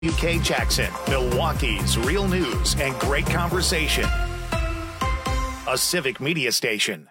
UK Jackson, Milwaukee's real news and great conversation. A Civic Media station.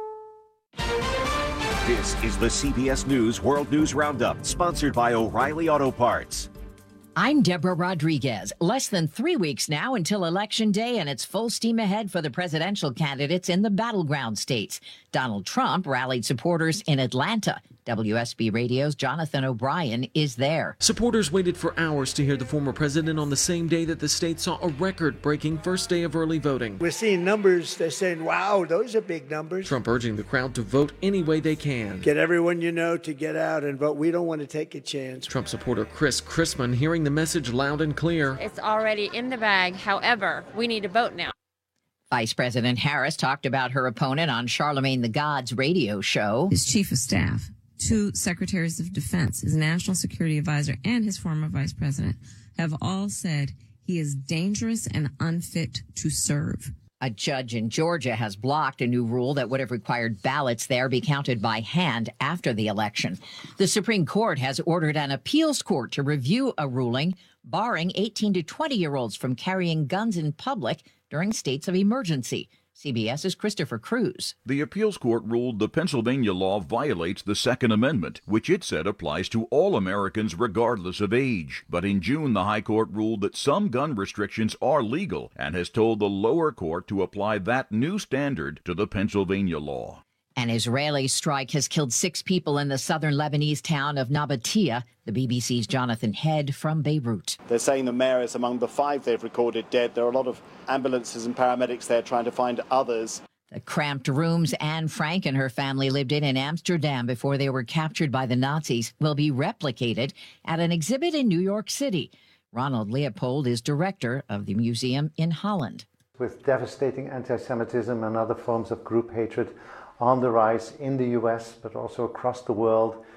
This is the CBS News World News Roundup, sponsored by O'Reilly Auto Parts. I'm Deborah Rodriguez. Less than 3 weeks now until Election Day, and it's full steam ahead for the presidential candidates in the battleground states. Donald Trump rallied supporters in Atlanta. WSB Radio's Jonathan O'Brien is there. Supporters waited for hours to hear the former president on the same day that the state saw a record-breaking first day of early voting. We're seeing numbers. They're saying, wow, those are big numbers. Trump urging the crowd to vote any way they can. Get everyone you know to get out and vote. We don't want to take a chance. Trump supporter Chris Chrisman hearing the message loud and clear. It's already in the bag. However, we need to vote now. Vice President Harris talked about her opponent on Charlemagne the God's radio show. His chief of staff, 2 secretaries of defense, his national security advisor, and his former vice president have all said he is dangerous and unfit to serve. A judge in Georgia has blocked a new rule that would have required ballots there be counted by hand after the election. The Supreme Court has ordered an appeals court to review a ruling barring 18 to 20-year-olds from carrying guns in public during states of emergency. CBS's Christopher Cruz. The appeals court ruled the Pennsylvania law violates the Second Amendment, which it said applies to all Americans regardless of age. But in June, the High Court ruled that some gun restrictions are legal and has told the lower court to apply that new standard to the Pennsylvania law. An Israeli strike has killed 6 people in the southern Lebanese town of Nabatea. The BBC's Jonathan Head from Beirut. They're saying the mayor is among the 5 they've recorded dead. There are a lot of ambulances and paramedics there trying to find others. The cramped rooms Anne Frank and her family lived in Amsterdam before they were captured by the Nazis will be replicated at an exhibit in New York City. Ronald Leopold is director of the museum in Holland. With devastating anti-Semitism and other forms of group hatred on the rise in the U.S., but also across the world,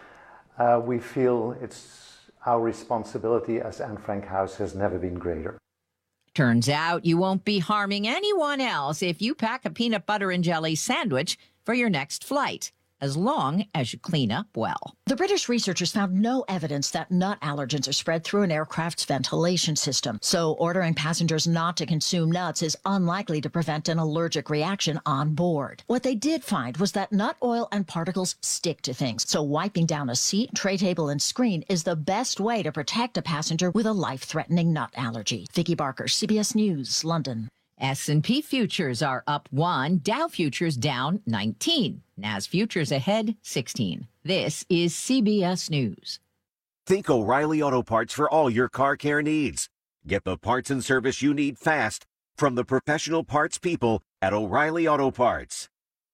we feel it's our responsibility as Anne Frank House has never been greater. Turns out you won't be harming anyone else if you pack a peanut butter and jelly sandwich for your next flight, as long as you clean up well. The British researchers found no evidence that nut allergens are spread through an aircraft's ventilation system. So ordering passengers not to consume nuts is unlikely to prevent an allergic reaction on board. What they did find was that nut oil and particles stick to things. So wiping down a seat, tray table, and screen is the best way to protect a passenger with a life-threatening nut allergy. Vicki Barker, CBS News, London. S&P futures are up 1, Dow futures down 19, Nas futures ahead 16. This is CBS News. Think O'Reilly Auto Parts for all your car care needs. Get the parts and service you need fast from the professional parts people at O'Reilly Auto Parts.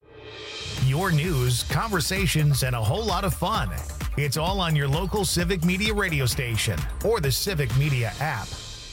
Your news, conversations, and a whole lot of fun. It's all on your local Civic Media radio station or the Civic Media app.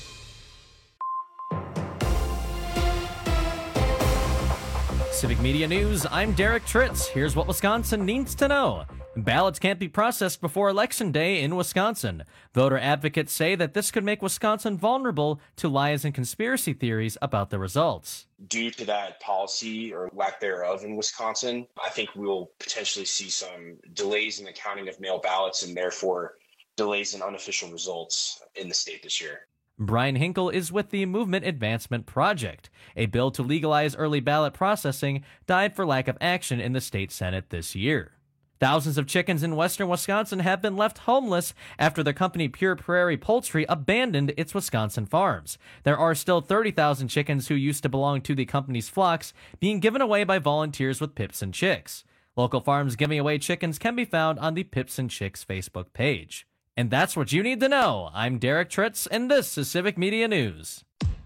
Civic Media News, I'm Derek Tritz. Here's what Wisconsin needs to know. Ballots can't be processed before Election Day in Wisconsin. Voter advocates say that this could make Wisconsin vulnerable to lies and conspiracy theories about the results. Due to that policy or lack thereof in Wisconsin, I think we will potentially see some delays in the counting of mail ballots and therefore delays in unofficial results in the state this year. Brian Hinkle is with the Movement Advancement Project. A bill to legalize early ballot processing died for lack of action in the state Senate this year. Thousands of chickens in western Wisconsin have been left homeless after the company Pure Prairie Poultry abandoned its Wisconsin farms. There are still 30,000 chickens who used to belong to the company's flocks being given away by volunteers with Pips and Chicks. Local farms giving away chickens can be found on the Pips and Chicks Facebook page. And that's what you need to know. I'm Derek Tritz, and this is Civic Media News.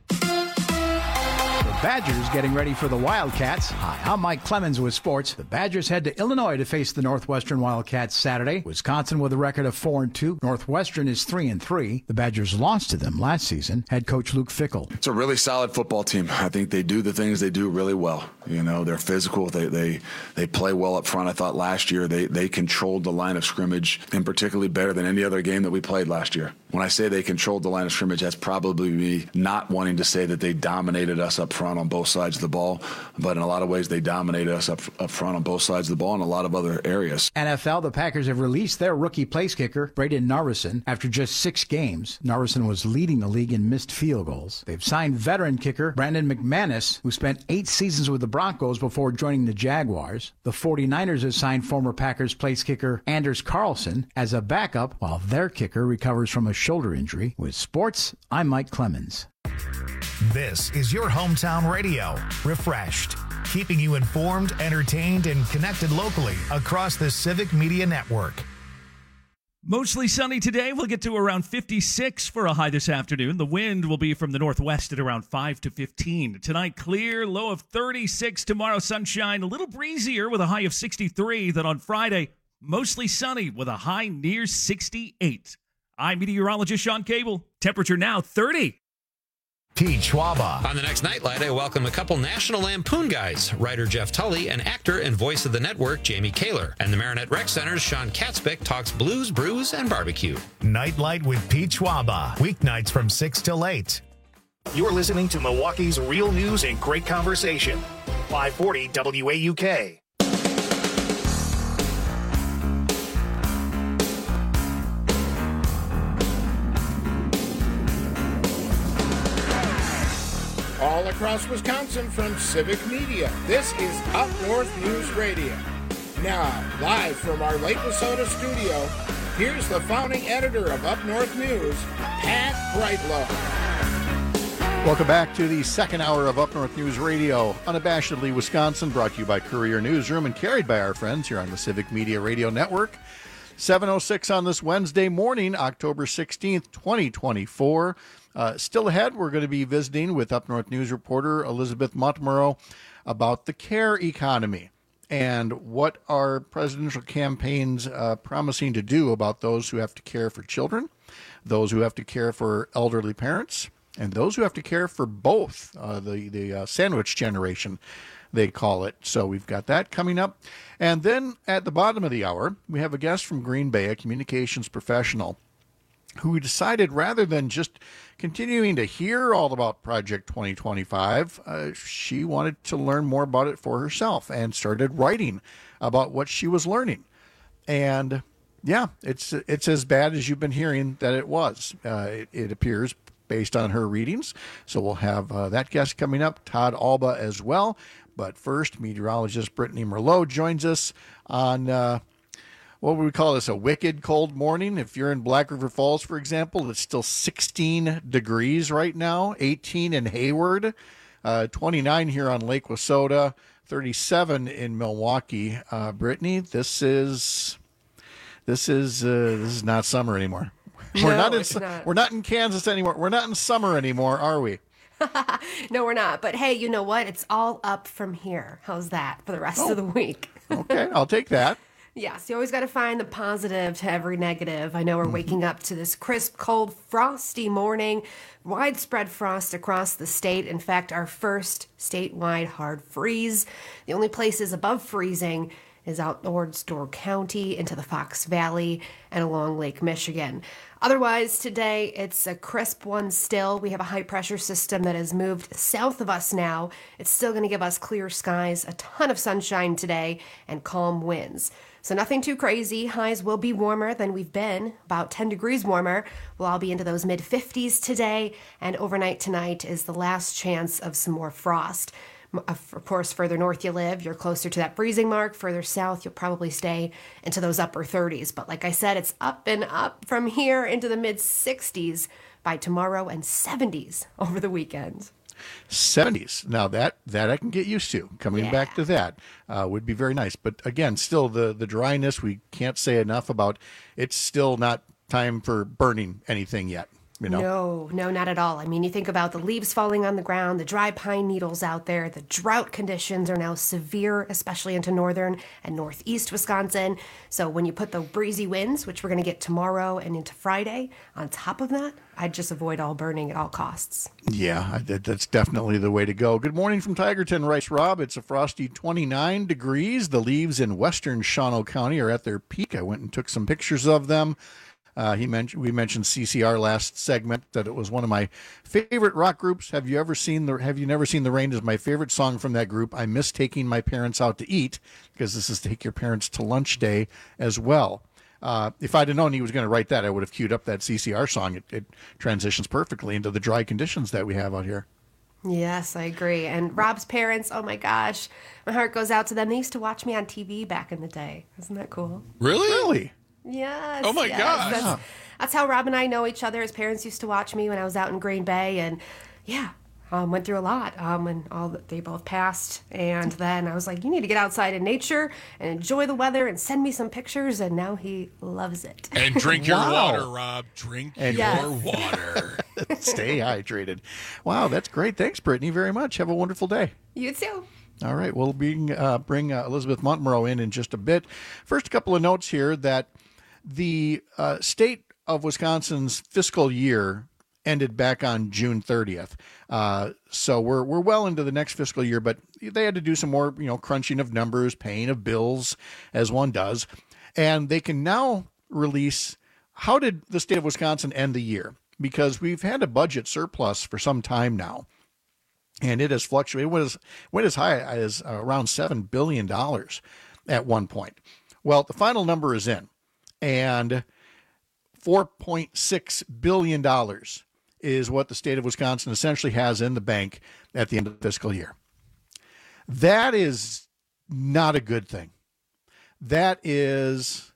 The Badgers getting ready for the Wildcats. Hi, I'm Mike Clemens with sports. The Badgers head to Illinois to face the Northwestern Wildcats Saturday. Wisconsin with a record of 4-2. Northwestern is 3-3. The Badgers lost to them last season. Head coach Luke Fickell. It's a really solid football team. I think they do the things they do really well. You know, they're physical. They play well up front. I thought last year they controlled the line of scrimmage, and particularly better than any other game that we played last year. When I say they controlled the line of scrimmage, that's probably me not wanting to say that they dominated us up front on both sides of the ball, but in a lot of ways they dominated us up front on both sides of the ball in a lot of other areas. NFL, the Packers have released their rookie place kicker, Braden Narveson, after just 6 games. Narveson was leading the league in missed field goals. They've signed veteran kicker Brandon McManus, who spent 8 seasons with the Broncos before joining the Jaguars. The 49ers have signed former Packers place kicker Anders Carlson as a backup while their kicker recovers from a shoulder injury. With sports, I'm Mike Clemens. This is your hometown radio, Refreshed, keeping you informed, entertained, and connected locally across the Civic Media Network. Mostly sunny today. We'll get to around 56 for a high this afternoon. The wind will be from the northwest at around 5 to 15. Tonight, clear, low of 36. Tomorrow, sunshine, a little breezier with a high of 63. Then on Friday, mostly sunny with a high near 68. I'm meteorologist Sean Cable. Temperature now 30. Pete Schwaba. On the next Nightlight, I welcome a couple National Lampoon guys, writer Jeff Tully and actor and voice of the network Jamie Kaler. And the Marinette Rec Center's Sean Katzbeck talks blues, brews, and barbecue. Nightlight with Pete Schwaba. Weeknights from 6 till 8. You're listening to Milwaukee's real news and great conversation. 540 WAUK. All across Wisconsin from Civic Media, this is Up North News Radio. Now, live from our Lake Wissota studio, here's the founding editor of Up North News, Pat Brightlow. Welcome back to the second hour of Up North News Radio, unabashedly Wisconsin, brought to you by Courier Newsroom and carried by our friends here on the Civic Media Radio Network. 7:06 on this Wednesday morning, October 16th, 2024. Still ahead, we're going to be visiting with Up North News reporter Elizabeth Montmoreau about the care economy and what our presidential campaigns promising to do about those who have to care for children, those who have to care for elderly parents, and those who have to care for both, the sandwich generation, they call it. So we've got that coming up. And then at the bottom of the hour, we have a guest from Green Bay, a communications professional, who decided rather than just continuing to hear all about Project 2025, she wanted to learn more about it for herself and started writing about what she was learning. And yeah, it's as bad as you've been hearing that it was. It appears, based on her readings. So we'll have that guest coming up, Todd Alba as well. But first, meteorologist Brittany Merlot joins us on what would we call this, a wicked cold morning. If you're in Black River Falls, for example, it's still 16 degrees right now, 18 in Hayward, 29 here on Lake Wissota, 37 in Milwaukee. Brittany, this is not summer anymore. We're not in Kansas anymore. We're not in summer anymore, are we? No, we're not. But hey, you know what? It's all up from here. How's that for the rest of the week? Okay, I'll take that. Yes, you always got to find the positive to every negative. I know we're waking up to this crisp, cold, frosty morning, widespread frost across the state. In fact, our first statewide hard freeze. The only places above freezing is out towards Door County, into the Fox Valley, and along Lake Michigan. Otherwise, today, it's a crisp one still. We have a high-pressure system that has moved south of us now. It's still going to give us clear skies, a ton of sunshine today, and calm winds. So nothing too crazy. Highs will be warmer than we've been, about 10 degrees warmer. We'll all be into those mid-50s today, and overnight tonight is the last chance of some more frost. Of course, further north you live, you're closer to that freezing mark. Further south, you'll probably stay into those upper 30s. But like I said, it's up and up from here into the mid-60s by tomorrow and 70s over the weekend. 70s. Now that I can get used to. Coming back to that would be very nice. But again, still the dryness, we can't say enough about. It's still not time for burning anything yet. You know? No, not at all. I mean, you think about the leaves falling on the ground, the dry pine needles out there, the drought conditions are now severe, especially into northern and northeast Wisconsin. So when you put the breezy winds, which we're going to get tomorrow and into Friday, on top of that, I'd just avoid all burning at all costs. Yeah, that's definitely the way to go. Good morning from Tigerton, Rice Rob. It's a frosty 29 degrees. The leaves in western Shawano County are at their peak. I went and took some pictures of them. We mentioned CCR last segment, that it was one of my favorite rock groups. Have you never seen the Rain? Is my favorite song from that group. I miss taking my parents out to eat, because this is Take Your Parents to Lunch Day as well. If I'd have known he was going to write that, I would have queued up that CCR song. It transitions perfectly into the dry conditions that we have out here. Yes, I agree. And Rob's parents, oh my gosh, my heart goes out to them. They used to watch me on TV back in the day. Isn't that cool? Really? Yes. Oh my gosh. That's how Rob and I know each other. His parents used to watch me when I was out in Green Bay, and went through a lot when they both passed. And then I was like, you need to get outside in nature and enjoy the weather and send me some pictures. And now he loves it. And drink your water, Rob. Drink your water. Stay hydrated. Wow, that's great. Thanks, Brittany, very much. Have a wonderful day. You too. All right, we'll bring Elizabeth Montmoreau in just a bit. First, a couple of notes here that the state of Wisconsin's fiscal year ended back on June 30th. So we're well into the next fiscal year, but they had to do some more, crunching of numbers, paying of bills, as one does. And they can now release, how did the state of Wisconsin end the year? Because we've had a budget surplus for some time now. And it has fluctuated. It went as high as around $7 billion at one point. Well, the final number is in, and $4.6 billion is what the state of Wisconsin essentially has in the bank at the end of the fiscal year. That is not a good thing. That is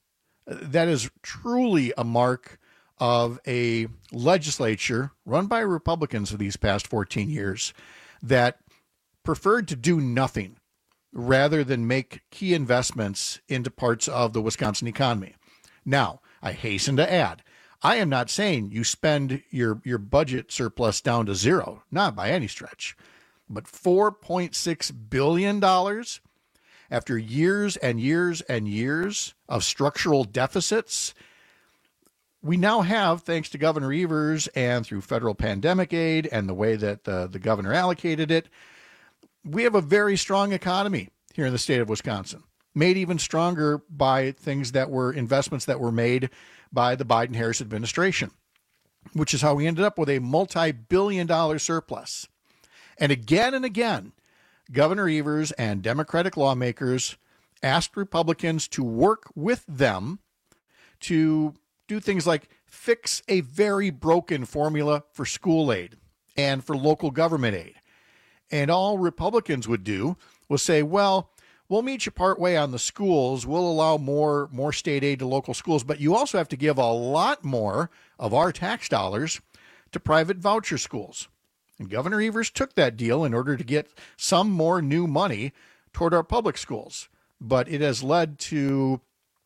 truly a mark of a legislature run by Republicans for these past 14 years that preferred to do nothing rather than make key investments into parts of the Wisconsin economy. Now, I hasten to add, I am not saying you spend your budget surplus down to zero, not by any stretch, but $4.6 billion after years and years and years of structural deficits. We now have, thanks to Governor Evers and through federal pandemic aid and the way that the governor allocated it, we have a very strong economy here in the state of Wisconsin, made even stronger by investments that were made by the Biden-Harris administration, which is how we ended up with a multi-billion-dollar surplus. And again, Governor Evers and Democratic lawmakers asked Republicans to work with them to do things like fix a very broken formula for school aid and for local government aid. And all Republicans would do was say, well, we'll meet you partway on the schools. We'll allow more state aid to local schools, but you also have to give a lot more of our tax dollars to private voucher schools. And Governor Evers took that deal in order to get some more new money toward our public schools. But it has led to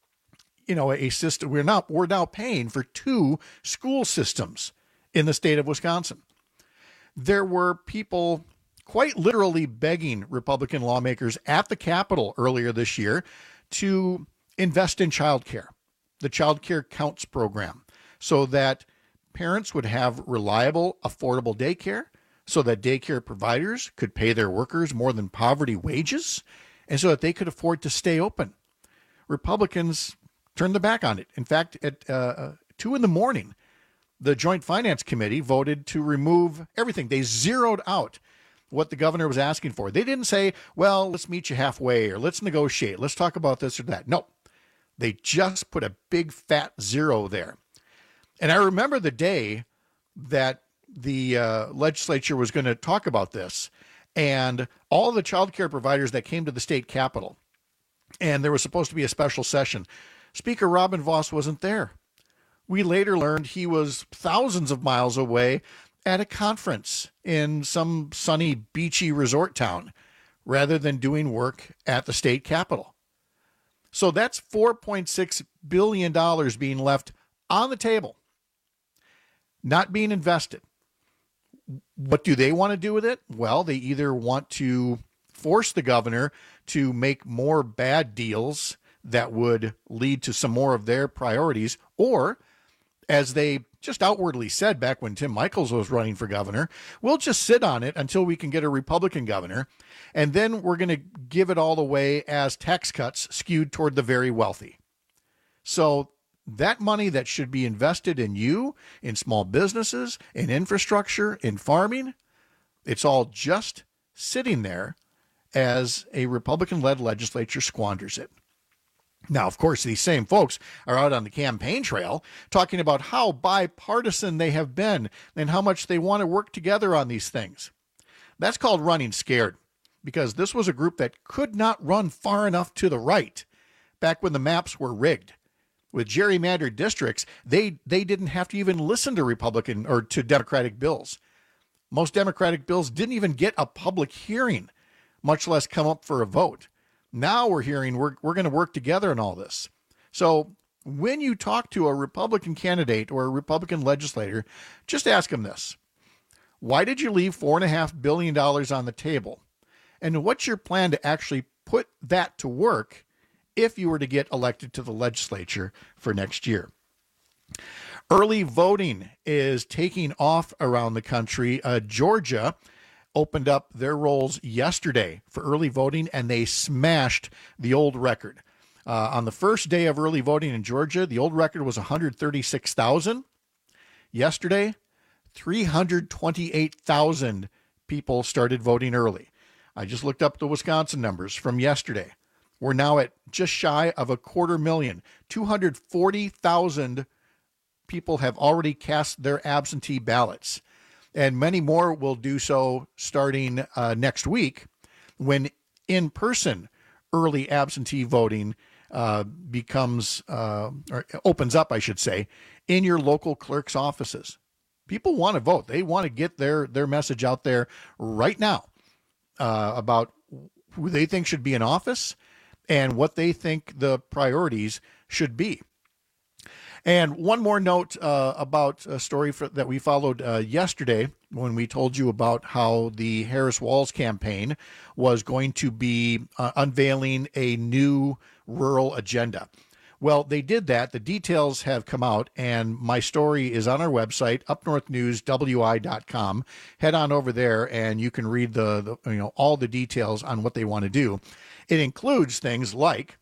a system. We're now paying for two school systems in the state of Wisconsin. There were people quite literally begging Republican lawmakers at the Capitol earlier this year to invest in childcare, the Child Care Counts program, so that parents would have reliable, affordable daycare, so that daycare providers could pay their workers more than poverty wages, and so that they could afford to stay open. Republicans turned their back on it. In fact, at 2 a.m, the Joint Finance Committee voted to remove everything. They zeroed out what the governor was asking for. They didn't say, well, let's meet you halfway, or let's negotiate, let's talk about this or that. No, they just put a big fat zero there. And I remember the day that the legislature was going to talk about this, and all the child care providers that came to the state capitol, and there was supposed to be a special session. Speaker Robin Vos wasn't there. We later learned he was thousands of miles away at a conference in some sunny, beachy resort town rather than doing work at the state capitol. So that's $4.6 billion being left on the table, not being invested. What do they want to do with it? Well, they either want to force the governor to make more bad deals that would lead to some more of their priorities, or, as they just outwardly said back when Tim Michels was running for governor, we'll just sit on it until we can get a Republican governor, and then we're going to give it all away as tax cuts skewed toward the very wealthy. So that money that should be invested in you, in small businesses, in infrastructure, in farming, it's all just sitting there as a Republican-led legislature squanders it. Now, of course, these same folks are out on the campaign trail talking about how bipartisan they have been and how much they want to work together on these things. That's called running scared, because this was a group that could not run far enough to the right back when the maps were rigged. With gerrymandered districts, they didn't have to even listen to Republican or to Democratic bills. Most Democratic bills didn't even get a public hearing, much less come up for a vote. Now we're hearing we're going to work together in all this. So when you talk to a Republican candidate or a Republican legislator, just ask them this. Why did you leave $4.5 billion on the table? And what's your plan to actually put that to work if you were to get elected to the legislature for next year? Early voting is taking off around the country. Georgia opened up their rolls yesterday for early voting, and they smashed the old record. On the first day of early voting in Georgia, the old record was 136,000. Yesterday, 328,000 people started voting early. I just looked up the Wisconsin numbers from yesterday. We're now at just shy of 250,000. 240,000 people have already cast their absentee ballots. And many more will do so starting next week when in-person early absentee voting opens up, I should say, in your local clerk's offices. People want to vote. They want to get their message out there right now about who they think should be in office and what they think the priorities should be. And one more note about a story that we followed yesterday when we told you about how the Harris-Walz campaign was going to be unveiling a new rural agenda. Well, they did that. The details have come out, and my story is on our website, upnorthnewswi.com. Head on over there, and you can read all the details on what they want to do. It includes things like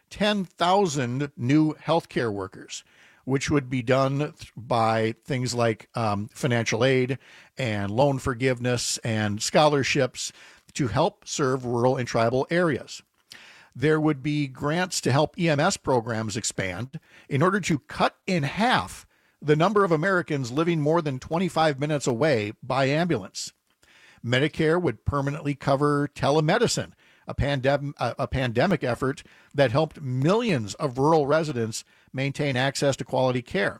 10,000 new healthcare workers, which would be done by things like financial aid and loan forgiveness and scholarships to help serve rural and tribal areas. There would be grants to help EMS programs expand in order to cut in half the number of Americans living more than 25 minutes away by ambulance. Medicare would permanently cover telemedicine, a pandemic effort that helped millions of rural residents maintain access to quality care.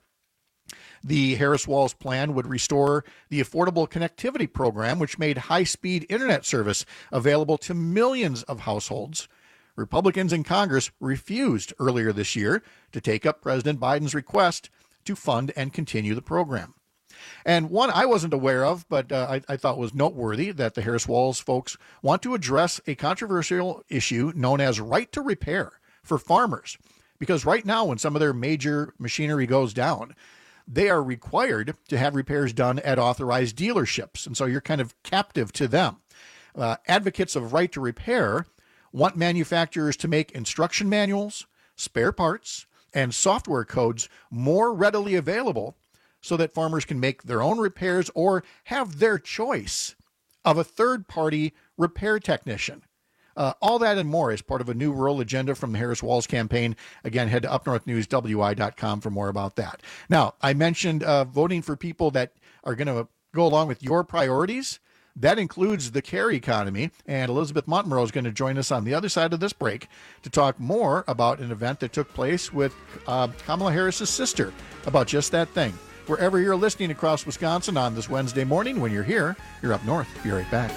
The Harris-Walz plan would restore the Affordable Connectivity Program, which made high-speed internet service available to millions of households. Republicans in Congress refused earlier this year to take up President Biden's request to fund and continue the program. And one I wasn't aware of, but I thought was noteworthy, that the Harris-Walz folks want to address a controversial issue known as right to repair for farmers. Because right now, when some of their major machinery goes down, they are required to have repairs done at authorized dealerships. And so you're kind of captive to them. Advocates of right to repair want manufacturers to make instruction manuals, spare parts, and software codes more readily available so that farmers can make their own repairs or have their choice of a third-party repair technician. All that and more is part of a new rural agenda from the Harris-Walz campaign. Again, head to upnorthnewswi.com for more about that. Now, I mentioned voting for people that are going to go along with your priorities. That includes the care economy, and Elizabeth Montemurro is going to join us on the other side of this break to talk more about an event that took place with Kamala Harris's sister about just that thing. Wherever you're listening across Wisconsin on this Wednesday morning, when you're here, you're Up North. Be right back.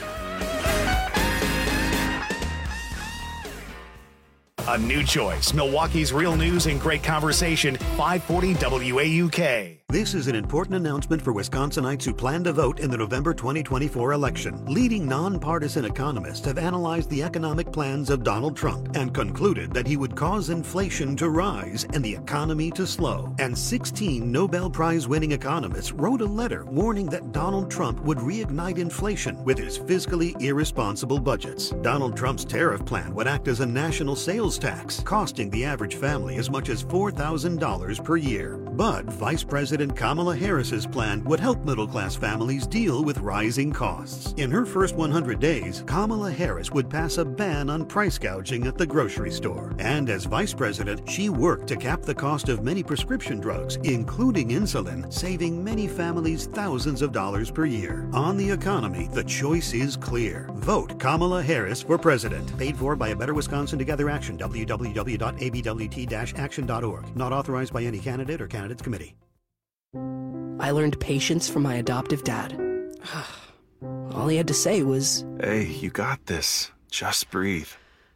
A new choice, Milwaukee's real news and great conversation, 540 WAUK. This is an important announcement for Wisconsinites who plan to vote in the November 2024 election. Leading nonpartisan economists have analyzed the economic plans of Donald Trump and concluded that he would cause inflation to rise and the economy to slow. And 16 Nobel Prize-winning economists wrote a letter warning that Donald Trump would reignite inflation with his fiscally irresponsible budgets. Donald Trump's tariff plan would act as a national sales tax, costing the average family as much as $4,000 per year. But Vice President Kamala Harris's plan would help middle-class families deal with rising costs. In her first 100 days, Kamala Harris would pass a ban on price gouging at the grocery store. And as vice president, she worked to cap the cost of many prescription drugs, including insulin, saving many families thousands of dollars per year. On the economy, the choice is clear. Vote Kamala Harris for president. Paid for by A Better Wisconsin Together Action, www.abwt-action.org. Not authorized by any candidate or candidates committee. I learned patience from my adoptive dad. All he had to say was, "Hey, you got this. Just breathe."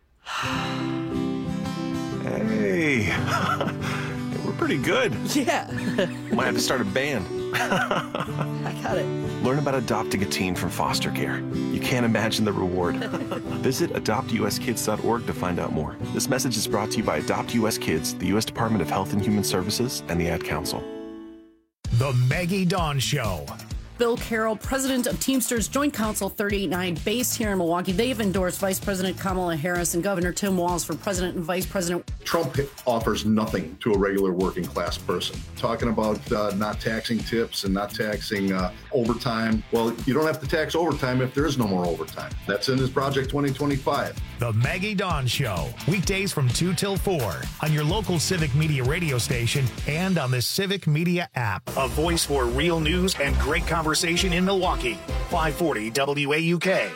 Hey, we're pretty good. Yeah. Might have to start a band. I got it. Learn about adopting a teen from foster care. You can't imagine the reward. Visit adoptuskids.org to find out more. This message is brought to you by Adopt US Kids, the U.S. Department of Health and Human Services, and the Ad Council. The Maggie Dawn Show. Bill Carroll, president of Teamsters Joint Council 389, based here in Milwaukee. They've endorsed Vice President Kamala Harris and Governor Tim Walz for president and vice president. Trump offers nothing to a regular working class person. Talking about not taxing tips and not taxing overtime. Well, you don't have to tax overtime if there is no more overtime. That's in his Project 2025. The Maggie Dawn Show. Weekdays from 2 till 4 on your local Civic Media radio station and on the Civic Media app. A voice for real news and great conversation in Milwaukee. 540 WAUK.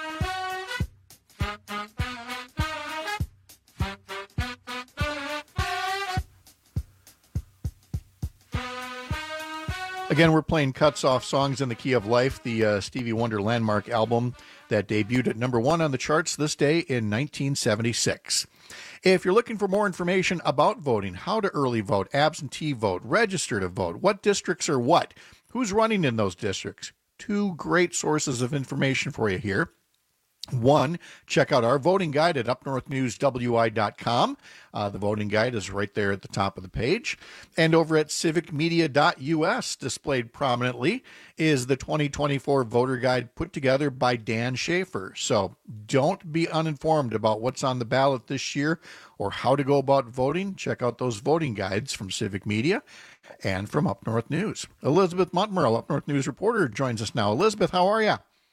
Again, we're playing cuts off Songs in the Key of Life, the Stevie Wonder landmark album that debuted at number 1 on the charts this day in 1976. If you're looking for more information about voting, how to early vote, absentee vote, register to vote, what districts are what, who's running in those districts, 2 great sources of information for you here. 1, check out our voting guide at upnorthnewswi.com. The voting guide is right there at the top of the page. And over at civicmedia.us, displayed prominently, is the 2024 voter guide put together by Dan Schaefer. So don't be uninformed about what's on the ballot this year or how to go about voting. Check out those voting guides from Civic Media and from Up North News. Elizabeth Montmerle, Up North News reporter, joins us now. Elizabeth, how are you?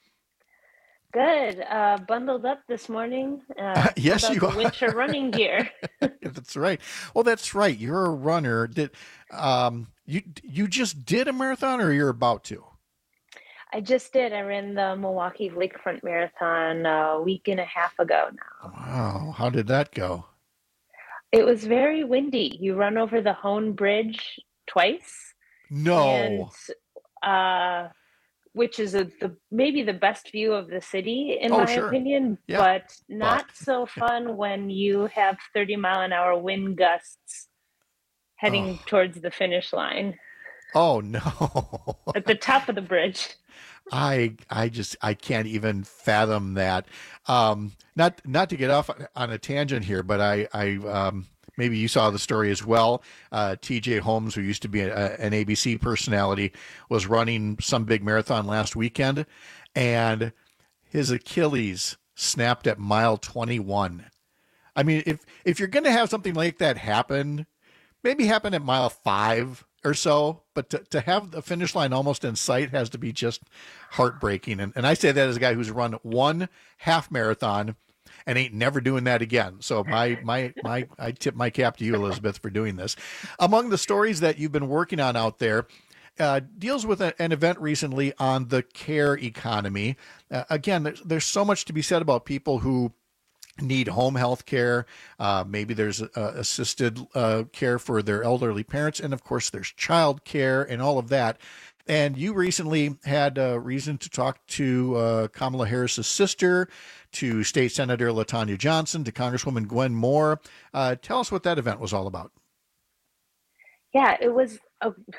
Good. Bundled up this morning. Yes, you are. Winter running gear. That's right. Well, that's right. You're a runner. Did you just did a marathon, or you're about to? I just did. I ran the Milwaukee Lakefront Marathon a week and a half ago now. Wow. How did that go? It was very windy. You run over the Hone Bridge twice. No. And, which is maybe the best view of the city, in my opinion, but not so fun when you have 30-mile-an-hour wind gusts heading towards the finish line. Oh, no. At the top of the bridge. I can't even fathom that. Not to get off on a tangent here, but I maybe you saw the story as well. TJ Holmes, who used to be an ABC personality, was running some big marathon last weekend, and his Achilles snapped at mile 21. I mean, if you're going to have something like that happen, maybe happen at mile 5 or so, but to have the finish line almost in sight has to be just heartbreaking. And I say that as a guy who's run 1 half marathon and ain't never doing that again. So I tip my cap to you, Elizabeth, for doing this. Among the stories that you've been working on out there, deals with an event recently on the care economy. Again, there's so much to be said about people who need home health care. Maybe there's assisted care for their elderly parents. And of course, there's child care and all of that. And you recently had a reason to talk to Kamala Harris's sister, to State Senator LaTanya Johnson, to Congresswoman Gwen Moore. Tell us what that event was all about. Yeah, it was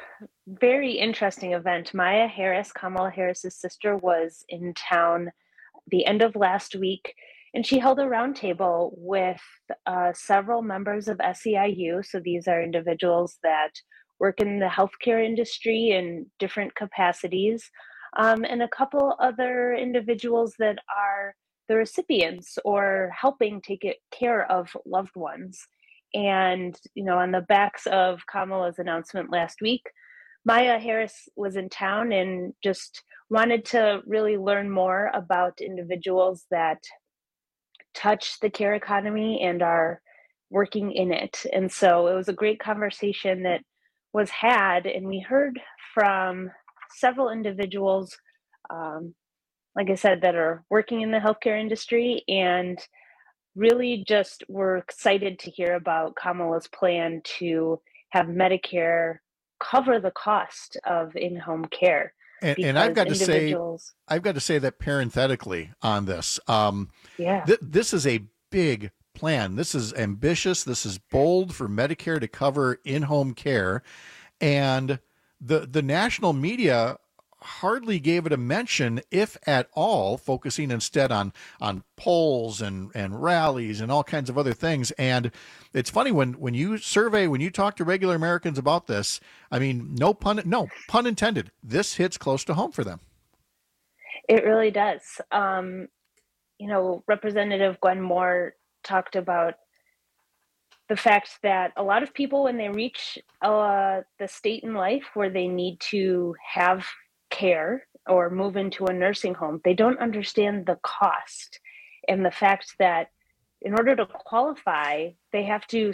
very interesting event. Maya Harris, Kamala Harris's sister, was in town the end of last week, and she held a roundtable with several members of SEIU. So these are individuals that work in the healthcare industry in different capacities, and a couple other individuals that are the recipients or helping take care of loved ones. And, on the backs of Kamala's announcement last week, Maya Harris was in town and just wanted to really learn more about individuals that touch the care economy and are working in it. And so it was a great conversation that was had, and we heard from several individuals, like I said, that are working in the healthcare industry, and really just were excited to hear about Kamala's plan to have Medicare cover the cost of in-home care. And I've got to say that parenthetically on this, this is a big plan. This is ambitious. This is bold for Medicare to cover in-home care. And the national media hardly gave it a mention, if at all, focusing instead on polls and rallies and all kinds of other things. And it's funny when you talk to regular Americans about this, I mean, no pun intended, this hits close to home for them. It really does. Representative Gwen Moore talked about the fact that a lot of people, when they reach the state in life where they need to have care or move into a nursing home, they don't understand the cost and the fact that in order to qualify, they have to,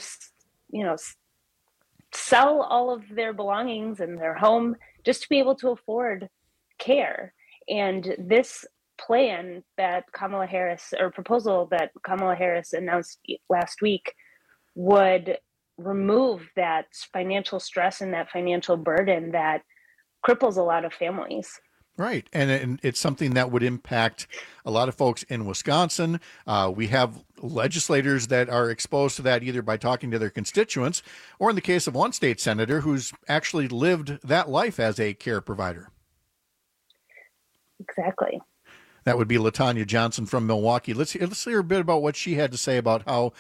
sell all of their belongings and their home just to be able to afford care. And this plan that proposal that Kamala Harris announced last week would remove that financial stress and that financial burden that cripples a lot of families. Right. And it's something that would impact a lot of folks in Wisconsin. We have legislators that are exposed to that either by talking to their constituents or in the case of one state senator who's actually lived that life as a care provider. Exactly. That would be LaTanya Johnson from Milwaukee. Let's hear a bit about what she had to say about how,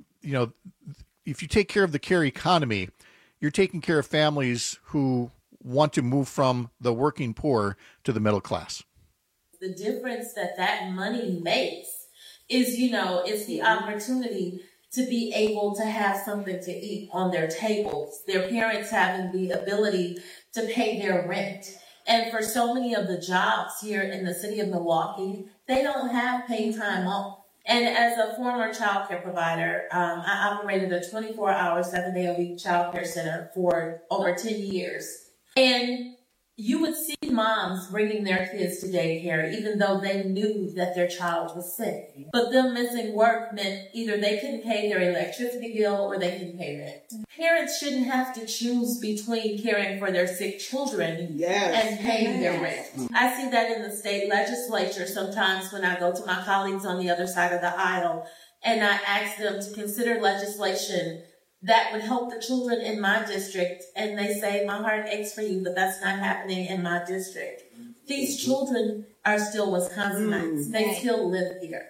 if you take care of the care economy, you're taking care of families who want to move from the working poor to the middle class. The difference that money makes is, it's the opportunity to be able to have something to eat on their tables, their parents having the ability to pay their rent. And for so many of the jobs here in the city of Milwaukee, they don't have paid time off. And as a former child care provider, I operated a 24-hour, 7-day-a-week child care center for over 10 years. And you would see moms bringing their kids to daycare, even though they knew that their child was sick. But them missing work meant either they couldn't pay their electricity bill or they couldn't pay rent. Parents shouldn't have to choose between caring for their sick children and paying their rent. I see that in the state legislature sometimes when I go to my colleagues on the other side of the aisle and I ask them to consider legislation that would help the children in my district. And they say, my heart aches for you, but that's not happening in my district. These children are still Wisconsinites. They still live here.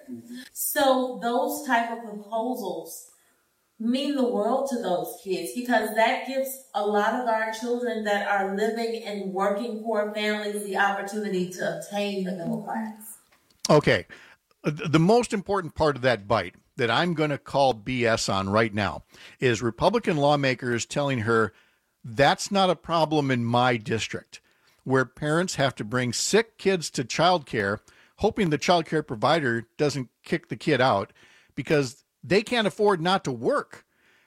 So those type of proposals mean the world to those kids because that gives a lot of our children that are living in working poor families the opportunity to obtain the middle class. Okay. The most important part of that bite that I'm going to call BS on right now is Republican lawmakers telling her that's not a problem in my district, where parents have to bring sick kids to childcare, hoping the childcare provider doesn't kick the kid out because they can't afford not to work.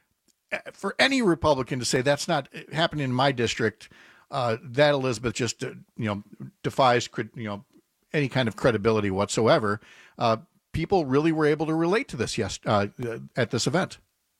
For any Republican to say that's not happening in my district, that Elizabeth just defies any kind of credibility whatsoever. People really were able to relate to this at this event.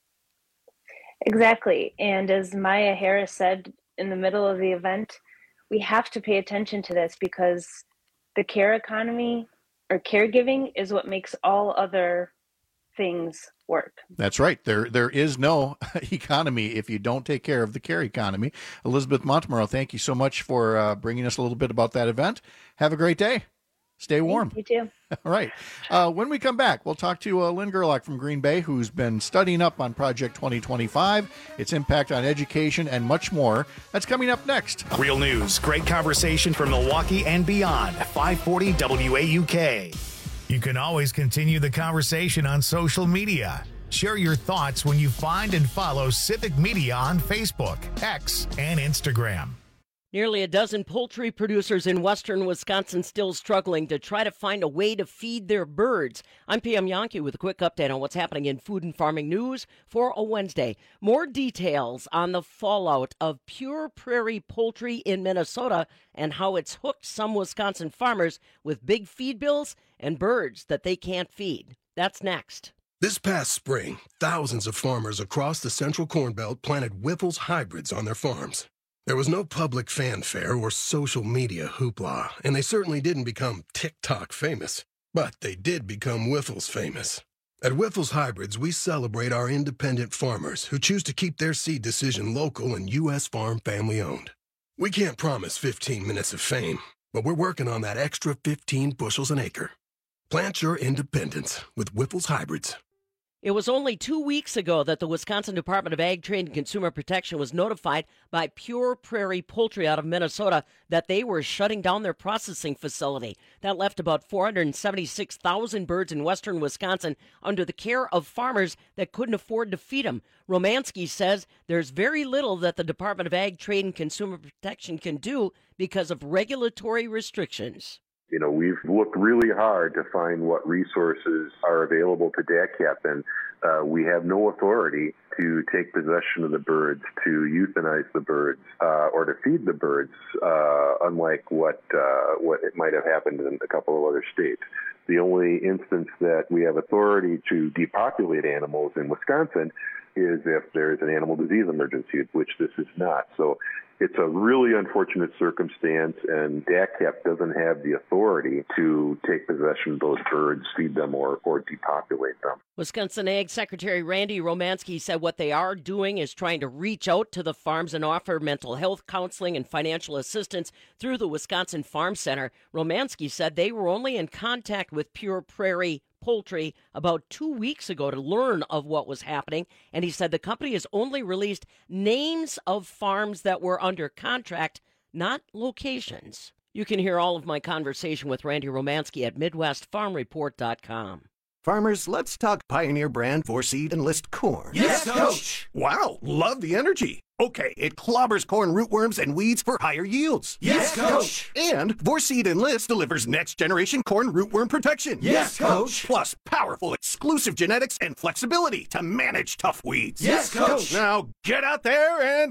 Exactly. And as Maya Harris said in the middle of the event, we have to pay attention to this because the care economy or caregiving is what makes all other things work. That's right. There is no economy if you don't take care of the care economy. Elizabeth Montemurro, thank you so much for bringing us a little bit about that event. Have a great day. Stay warm. You too. All right. When we come back, we'll talk to Lynn Gerlach from Green Bay, who's been studying up on Project 2025, its impact on education, and much more. That's coming up next. Real news, great conversation from Milwaukee and beyond. 540 WAUK. You can always continue the conversation on social media. Share your thoughts when you find and follow Civic Media on Facebook, X, and Instagram. Nearly a dozen poultry producers in western Wisconsin still struggling to try to find a way to feed their birds. I'm Pam Yankee with a quick update on what's happening in food and farming news for a Wednesday. More details on the fallout of Pure Prairie Poultry in Minnesota and how it's hooked some Wisconsin farmers with big feed bills and birds that they can't feed. That's next. This past spring, thousands of farmers across the Central Corn Belt planted Wyffels hybrids on their farms. There was no public fanfare or social media hoopla, and they certainly didn't become TikTok famous. But they did become Wyffels famous. At Wyffels Hybrids, we celebrate our independent farmers who choose to keep their seed decision local and U.S. farm family owned. We can't promise 15 minutes of fame, but we're working on that extra 15 bushels an acre. Plant your independence with Wyffels Hybrids. It was only 2 weeks ago that the Wisconsin Department of Ag, Trade, and Consumer Protection was notified by Pure Prairie Poultry out of Minnesota that they were shutting down their processing facility. That left about 476,000 birds in western Wisconsin under the care of farmers that couldn't afford to feed them. Romanski says there's very little that the Department of Ag, Trade, and Consumer Protection can do because of regulatory restrictions. You know, we've looked really hard to find what resources are available to DACAP, and we have no authority to take possession of the birds, to euthanize the birds, or to feed the birds, unlike what it might have happened in a couple of other states. The only instance that we have authority to depopulate animals in Wisconsin is if there's an animal disease emergency, which this is not. So it's a really unfortunate circumstance, and DACAP doesn't have the authority to take possession of those birds, feed them, or depopulate them. Wisconsin Ag Secretary Randy Romanski said what they are doing is trying to reach out to the farms and offer mental health counseling and financial assistance through the Wisconsin Farm Center. Romanski said they were only in contact with Pure Prairie Poultry about 2 weeks ago to learn of what was happening, and he said the company has only released names of farms that were under contract, not locations. You can hear all of my conversation with Randy Romanski at MidwestFarmReport.com. Farmers, let's talk Pioneer brand 4-seed Enlist corn. Yes, Coach! Wow, love the energy. Okay, it clobbers corn rootworms and weeds for higher yields. Yes, Coach! And 4-seed Enlist delivers next-generation corn rootworm protection. Yes, Coach! Plus powerful exclusive genetics and flexibility to manage tough weeds. Yes, Coach! Now get out there and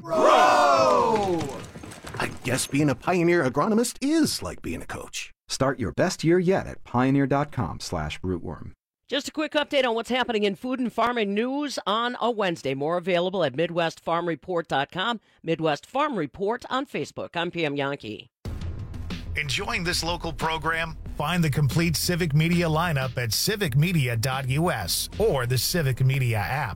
grow! I guess being a Pioneer agronomist is like being a coach. Start your best year yet at pioneer.com/rootworm. Just a quick update on what's happening in food and farming news on a Wednesday. More available at MidwestFarmReport.com, Midwest Farm Report on Facebook. I'm Pam Yankee. Enjoying this local program? Find the complete Civic Media lineup at civicmedia.us or the Civic Media app.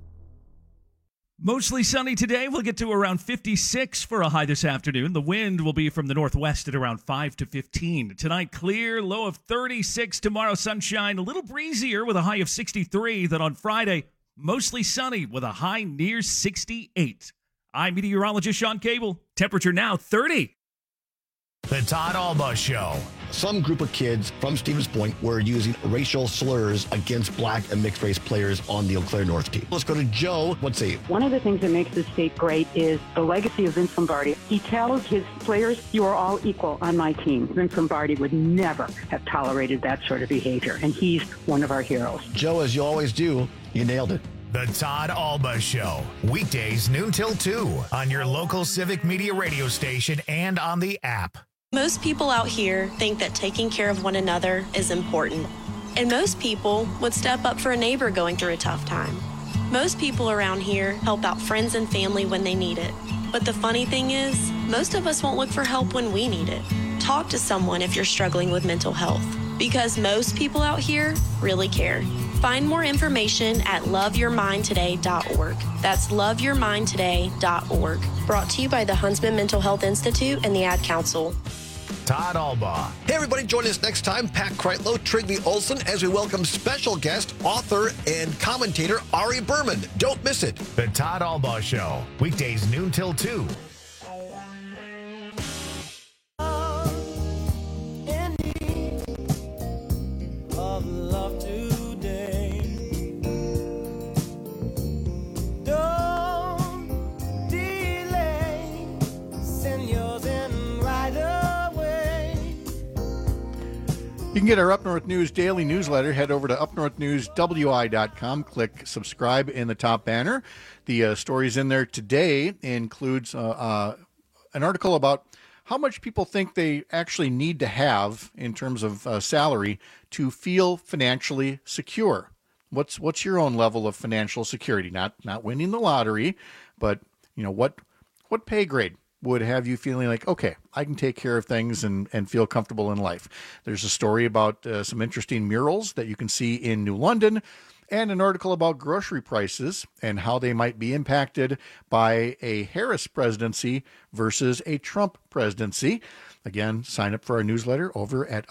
Mostly sunny today. We'll get to around 56 for a high this afternoon. The wind will be from the northwest at around 5 to 15. Tonight, clear, low of 36. Tomorrow, sunshine, a little breezier with a high of 63. Then on Friday, mostly sunny with a high near 68. I'm meteorologist Sean Cable. Temperature now 30. The Todd Alba Show. Some group of kids from Stevens Point were using racial slurs against black and mixed race players on the Eau Claire North team. Let's go to Joe. Let's see. One of the things that makes this state great is the legacy of Vince Lombardi. He tells his players, you are all equal on my team. Vince Lombardi would never have tolerated that sort of behavior, and he's one of our heroes. Joe, as you always do, you nailed it. The Todd Alba Show. Weekdays noon till 2 on your local Civic Media radio station and on the app. Most people out here think that taking care of one another is important. And most people would step up for a neighbor going through a tough time. Most people around here help out friends and family when they need it. But the funny thing is, most of us won't look for help when we need it. Talk to someone if you're struggling with mental health, because most people out here really care. Find more information at loveyourmindtoday.org. That's loveyourmindtoday.org. Brought to you by the Huntsman Mental Health Institute and the Ad Council. Todd Albaugh. Hey, everybody, join us next time, Pat Kreitlow, Trygve Olsen, as we welcome special guest, author, and commentator Ari Berman. Don't miss it. The Todd Albaugh Show, weekdays noon till 2. You can get our Up North News daily newsletter. Head over to upnorthnewswi.com. Click subscribe in the top banner. The stories in there today includes an article about how much people think they actually need to have in terms of salary to feel financially secure. What's your own level of financial security? Not winning the lottery, but what pay grade would have you feeling like, okay, I can take care of things and feel comfortable in life. There's a story about some interesting murals that you can see in New London, and an article about grocery prices and how they might be impacted by a Harris presidency versus a Trump presidency. Again, sign up for our newsletter over at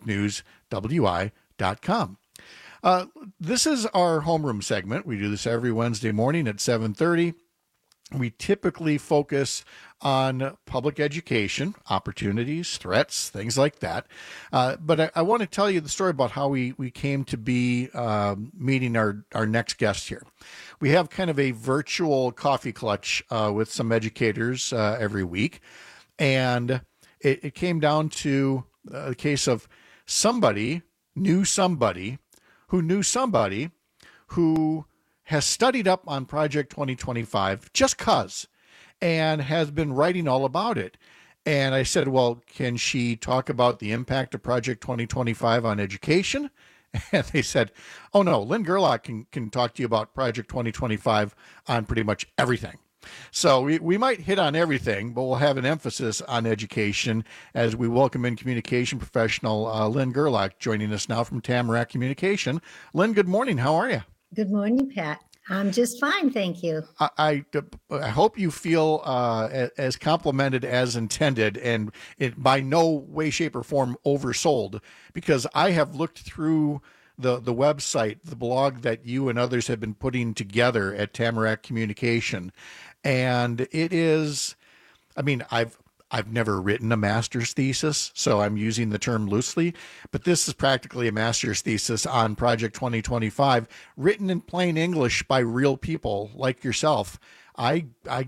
upnorthnewswi.com. This is our homeroom segment. We do this every Wednesday morning at 7:30. We typically focus on public education, opportunities, threats, things like that. But I want to tell you the story about how we came to be meeting our next guest here. We have kind of a virtual coffee clutch with some educators every week. And it came down to a case of somebody knew somebody who knew somebody who has studied up on Project 2025 just 'cause, and has been writing all about it. And I said, well, can she talk about the impact of Project 2025 on education? And they said, oh no, Lynn Gerlach can talk to you about Project 2025 on pretty much everything. So we might hit on everything, but we'll have an emphasis on education as we welcome in communication professional Lynn Gerlach, joining us now from Tamarack Communication. Lynn, good morning. How are you? Good morning, Pat. I'm just fine, thank you. I hope you feel as complimented as intended, and it by no way, shape, or form oversold, because I have looked through the website, the blog that you and others have been putting together at Tamarack Communication, and it is, I mean, I've never written a master's thesis, so I'm using the term loosely, but this is practically a master's thesis on Project 2025, written in plain English by real people like yourself. I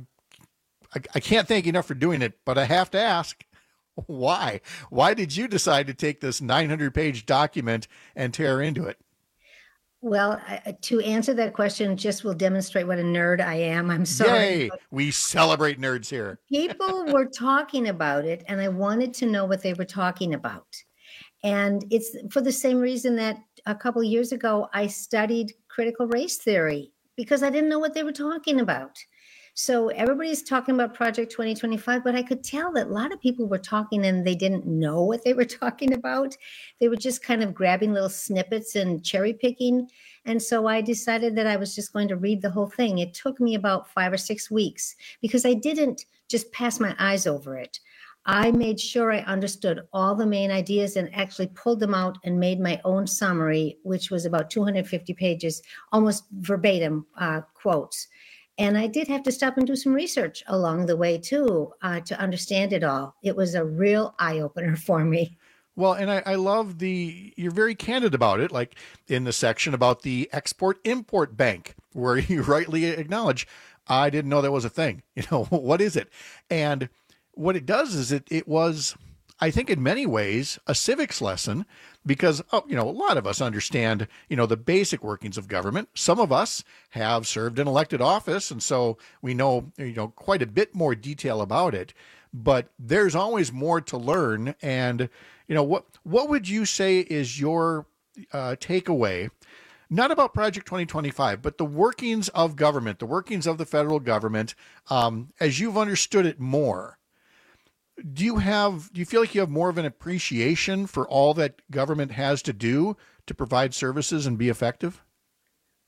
can't thank you enough for doing it, but I have to ask, why? Why did you decide to take this 900-page document and tear into it? Well, to answer that question just will demonstrate what a nerd I am. I'm sorry. Yay! We celebrate nerds here. People were talking about it, and I wanted to know what they were talking about. And it's for the same reason that a couple of years ago, I studied critical race theory, because I didn't know what they were talking about. So everybody's talking about Project 2025, but I could tell that a lot of people were talking and they didn't know what they were talking about. They were just kind of grabbing little snippets and cherry picking. And so I decided that I was just going to read the whole thing. It took me about 5 or 6 weeks because I didn't just pass my eyes over it. I made sure I understood all the main ideas and actually pulled them out and made my own summary, which was about 250 pages, almost verbatim quotes. And I did have to stop and do some research along the way, too, to understand it all. It was a real eye-opener for me. Well, and I love you're very candid about it, like in the section about the Export-Import Bank, where you rightly acknowledge, I didn't know that was a thing. What is it? And what it does is it was, I think in many ways, a civics lesson, because, a lot of us understand, the basic workings of government. Some of us have served in elected office, and so we know, quite a bit more detail about it. But there's always more to learn. And, what would you say is your takeaway, not about Project 2025, but the workings of government, the workings of the federal government, as you've understood it more? Do you feel like you have more of an appreciation for all that government has to do to provide services and be effective?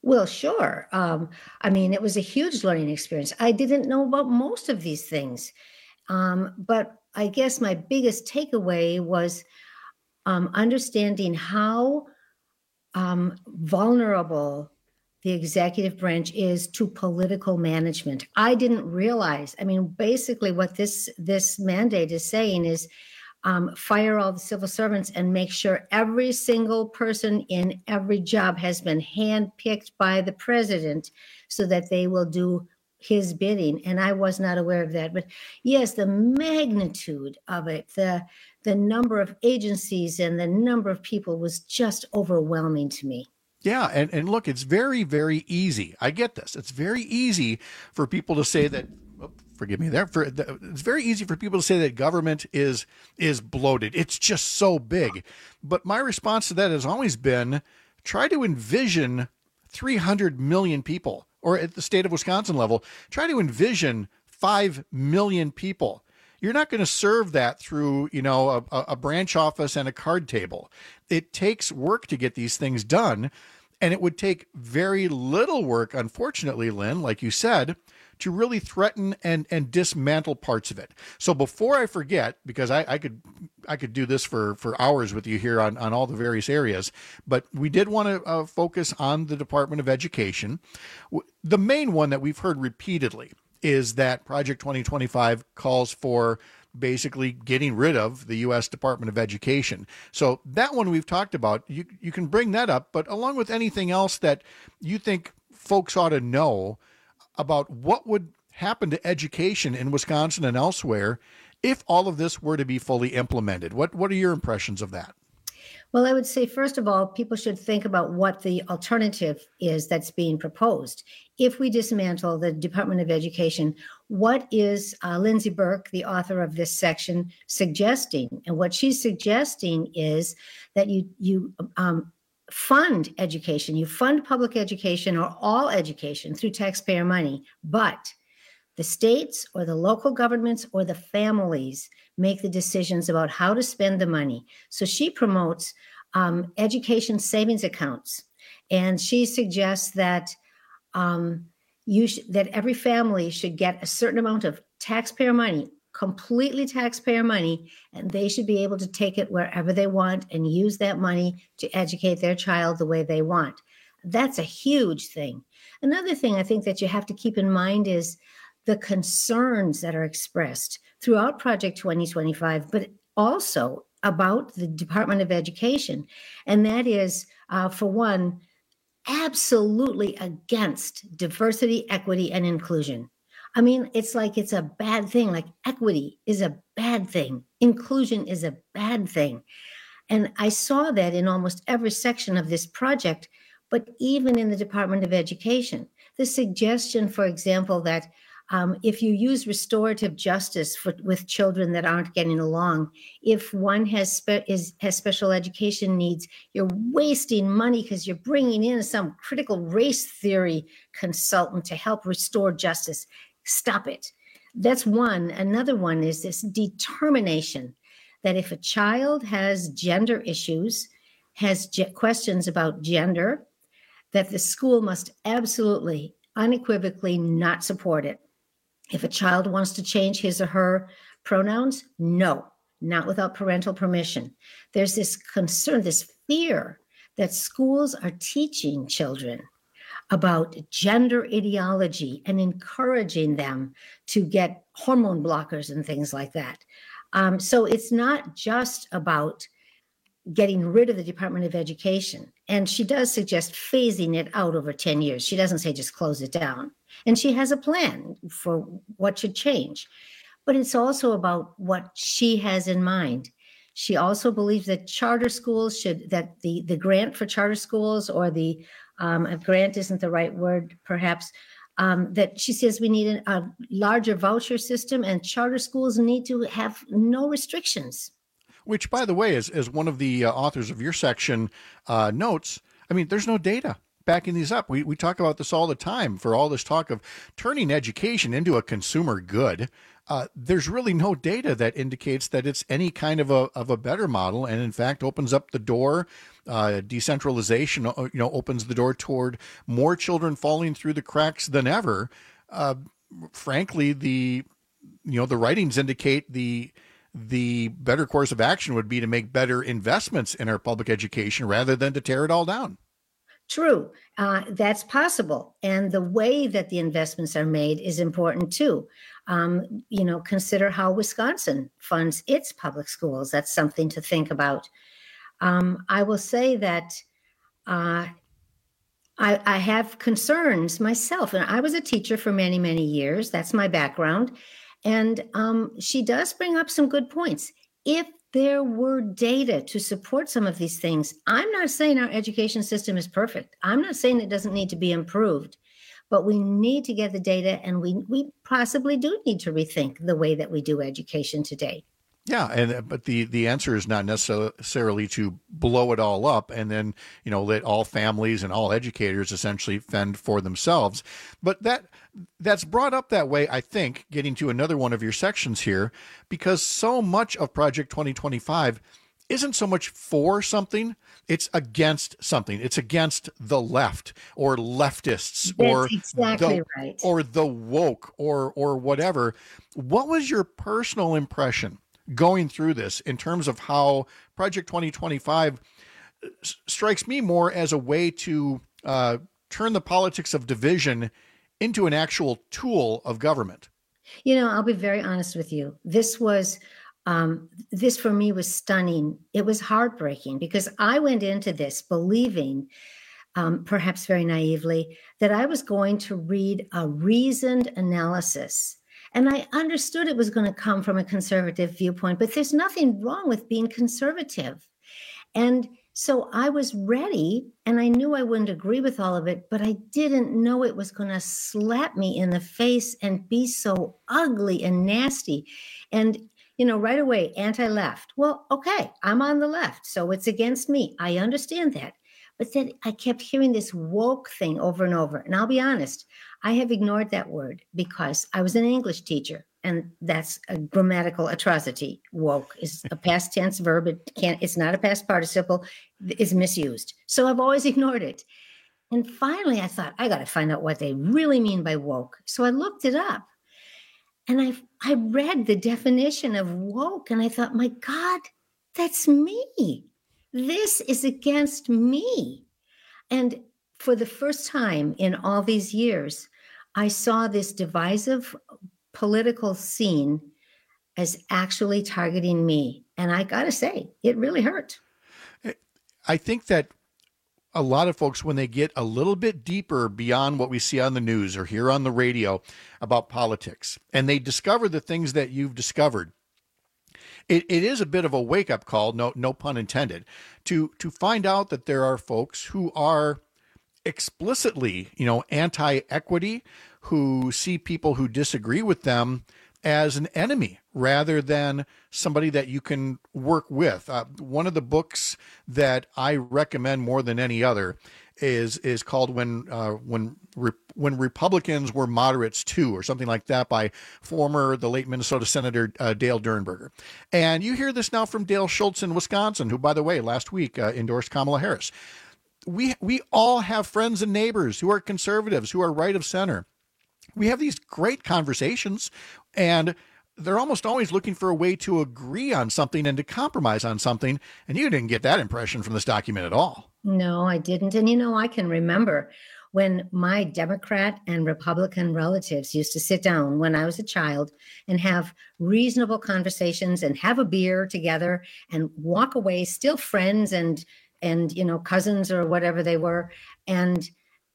Well, sure. I mean, it was a huge learning experience. I didn't know about most of these things. But I guess my biggest takeaway was understanding how vulnerable the executive branch is to political management. I didn't realize. I mean, basically what this mandate is saying is fire all the civil servants and make sure every single person in every job has been handpicked by the president so that they will do his bidding. And I was not aware of that. But yes, the magnitude of it, the number of agencies and the number of people was just overwhelming to me. Yeah, and look, it's very, very easy. I get this. It's very easy for people to say that, forgive me there, it's very easy for people to say that government is bloated. It's just so big. But my response to that has always been, try to envision 300 million people, or at the state of Wisconsin level, try to envision 5 million people. You're not going to serve that through, a branch office and a card table. It takes work to get these things done, and it would take very little work, unfortunately, Lynn, like you said, to really threaten and dismantle parts of it. So before I forget, because I could do this for hours with you here on all the various areas, but we did want to focus on the Department of Education. The main one that we've heard repeatedly is that Project 2025 calls for basically getting rid of the U.S. Department of Education. So that one we've talked about, you can bring that up, but along with anything else that you think folks ought to know about what would happen to education in Wisconsin and elsewhere if all of this were to be fully implemented. What are your impressions of that? Well, I would say, first of all, people should think about what the alternative is that's being proposed. If we dismantle the Department of Education, what is Lindsay Burke, the author of this section, suggesting? And what she's suggesting is that you fund education, you fund public education or all education through taxpayer money, but the states or the local governments or the families make the decisions about how to spend the money. So she promotes education savings accounts, and she suggests that that every family should get a certain amount of taxpayer money, completely taxpayer money, and they should be able to take it wherever they want and use that money to educate their child the way they want. That's a huge thing. Another thing I think that you have to keep in mind is the concerns that are expressed throughout Project 2025, but also about the Department of Education. And that is, for one, absolutely against diversity, equity, and inclusion. I mean, it's like it's a bad thing. Like equity is a bad thing. Inclusion is a bad thing. And I saw that in almost every section of this project, but even in the Department of Education. The suggestion, for example, that if you use restorative justice with children that aren't getting along, if one has special education needs, you're wasting money because you're bringing in some critical race theory consultant to help restore justice. Stop it. That's one. Another one is this determination that if a child has gender issues, has questions about gender, that the school must absolutely, unequivocally not support it. If a child wants to change his or her pronouns, no, not without parental permission. There's this concern, this fear that schools are teaching children about gender ideology and encouraging them to get hormone blockers and things like that. So it's not just about getting rid of the Department of Education. And she does suggest phasing it out over 10 years. She doesn't say just close it down. And she has a plan for what should change. But it's also about what she has in mind. She also believes that charter schools that the grant for charter schools, or the grant isn't the right word, perhaps, that she says we need a larger voucher system, and charter schools need to have no restrictions. Which, by the way, as one of the authors of your section notes, I mean, there's no data backing these up. We talk about this all the time, for all this talk of turning education into a consumer good. there's really no data that indicates that it's any kind of a better model, and in fact opens up the door. Decentralization, opens the door toward more children falling through the cracks than ever. Frankly, the writings indicate the better course of action would be to make better investments in our public education rather than to tear it all down. True. That's possible. And the way that the investments are made is important too. Consider how Wisconsin funds its public schools. That's something to think about. I will say that I have concerns myself, and I was a teacher for many, many years. That's my background. And she does bring up some good points. If there were data to support some of these things, I'm not saying our education system is perfect. I'm not saying it doesn't need to be improved, but we need to get the data, and we possibly do need to rethink the way that we do education today. Yeah, but the answer is not necessarily to blow it all up and then, let all families and all educators essentially fend for themselves. But that's brought up that way, I think, getting to another one of your sections here, because so much of Project 2025 isn't so much for something, it's against something. It's against the left or leftists. That's exactly right. Or the woke or whatever. What was your personal impression going through this in terms of how Project 2025 strikes me more as a way to turn the politics of division into an actual tool of government? I'll be very honest with you. This for me was stunning. It was heartbreaking because I went into this believing, perhaps very naively, that I was going to read a reasoned analysis. And I understood it was going to come from a conservative viewpoint, but there's nothing wrong with being conservative. And so I was ready, and I knew I wouldn't agree with all of it, but I didn't know it was going to slap me in the face and be so ugly and nasty. And, right away, anti-left. Well, okay, I'm on the left, so it's against me. I understand that. But then I kept hearing this woke thing over and over. And I'll be honest, I have ignored that word because I was an English teacher, and that's a grammatical atrocity. Woke is a past tense verb. It's not a past participle. It's misused. So I've always ignored it. And finally I thought, I got to find out what they really mean by woke. So I looked it up, and I read the definition of woke, and I thought, my God, that's me. This is against me. And for the first time in all these years, I saw this divisive political scene as actually targeting me. And I got to say, it really hurt. I think that a lot of folks, when they get a little bit deeper beyond what we see on the news or hear on the radio about politics, and they discover the things that you've discovered, it is a bit of a wake-up call, no pun intended, to find out that there are folks who are explicitly, anti-equity, who see people who disagree with them as an enemy rather than somebody that you can work with. One of the books that I recommend more than any other is called When Republicans Were Moderates Too, or something like that, by the late Minnesota Senator Dale Durenberger. And you hear this now from Dale Schultz in Wisconsin, who, by the way, last week endorsed Kamala Harris. We all have friends and neighbors who are conservatives, who are right of center. We have these great conversations, and they're almost always looking for a way to agree on something and to compromise on something. And you didn't get that impression from this document at all. No, I didn't. And, I can remember when my Democrat and Republican relatives used to sit down when I was a child and have reasonable conversations and have a beer together and walk away, still friends and cousins or whatever they were. And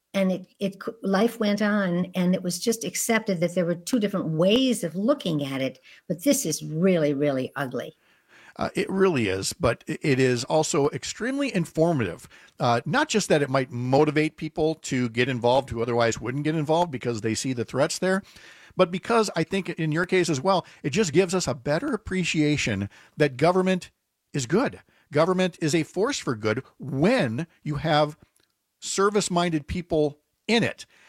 life went on, and it was just accepted that there were two different ways of looking at it. But this is really, really ugly. It really is, but it is also extremely informative. Not just that it might motivate people to get involved who otherwise wouldn't get involved because they see the threats there, but because I think in your case as well, it just gives us a better appreciation that government is good. Government is a force for good when you have service-minded people in it.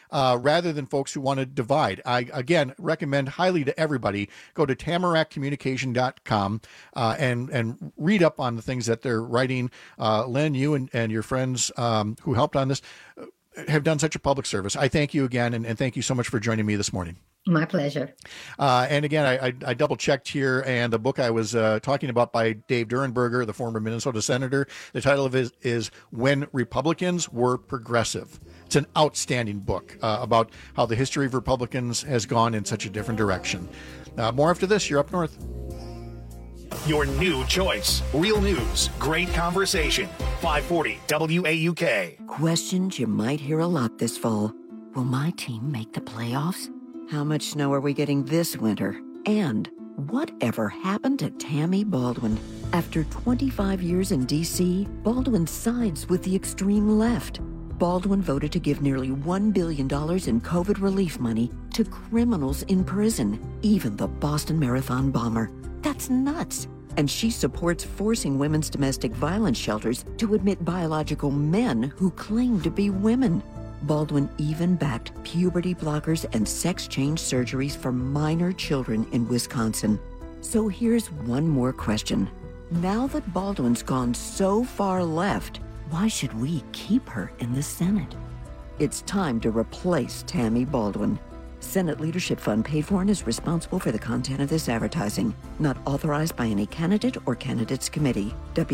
rather than folks who want to divide. I, again, recommend highly to everybody, go to TamarakCommunication.com and read up on the things that they're writing. Len, you and your friends who helped on this have done such a public service. I thank you again, and thank you so much for joining me this morning. My pleasure. And again, I double-checked here, and the book I was talking about by Dave Durenberger, the former Minnesota senator, the title of it is When Republicans Were Progressive. It's an outstanding book about how the history of Republicans has gone in such a different direction. More after this. You're Up North. Your new choice. Real news. Great conversation. 540 WAUK. Questions you might hear a lot this fall. Will my team make the playoffs? How much snow are we getting this winter? And whatever happened to Tammy Baldwin? After 25 years in D.C., Baldwin sides with the extreme left. Baldwin voted to give nearly $1 billion in COVID relief money to criminals in prison, even the Boston Marathon bomber. That's nuts. And she supports forcing women's domestic violence shelters to admit biological men who claim to be women. Baldwin even backed puberty blockers and sex change surgeries for minor children in Wisconsin. So here's one more question. Now that Baldwin's gone so far left, why should we keep her in the Senate? It's time to replace Tammy Baldwin. Senate Leadership Fund paid for and is responsible for the content of this advertising. Not authorized by any candidate or candidates committee.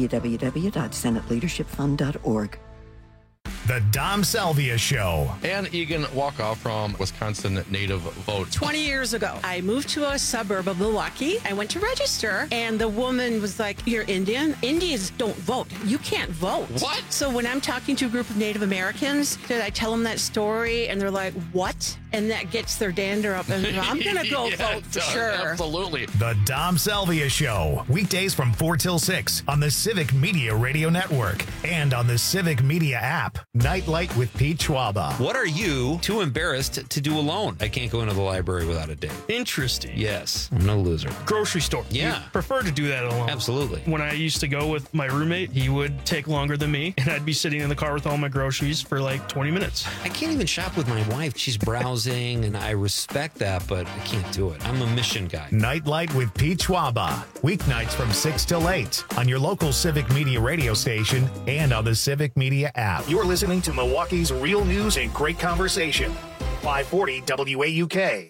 www.senateleadershipfund.org. The Dom Salvia Show. Ann Egan Walkoff from Wisconsin Native Vote. 20 years ago, I moved to a suburb of Milwaukee. I went to register, and the woman was like, "You're Indian? Indians don't vote. You can't vote." What? So when I'm talking to a group of Native Americans, did I tell them that story? And they're like, "What?" And that gets their dander up. And I'm going to go vote for sure. Absolutely. The Dom Salvia Show. Weekdays from 4 till 6 on the Civic Media Radio Network and on the Civic Media app. Nightlight with Pete Schwaba. What are you too embarrassed to do alone? I can't go into the library without a date. Interesting. Yes. I'm no loser. Grocery store. Yeah. You prefer to do that alone. Absolutely. When I used to go with my roommate, he would take longer than me, and I'd be sitting in the car with all my groceries for like 20 minutes. I can't even shop with my wife. She's browsing, and I respect that, but I can't do it. I'm a mission guy. Nightlight with Pete Schwaba. Weeknights from 6 till 8 on your local Civic Media radio station and on the Civic Media app. You're listening to Milwaukee's real news and great conversation. 540 WAUK.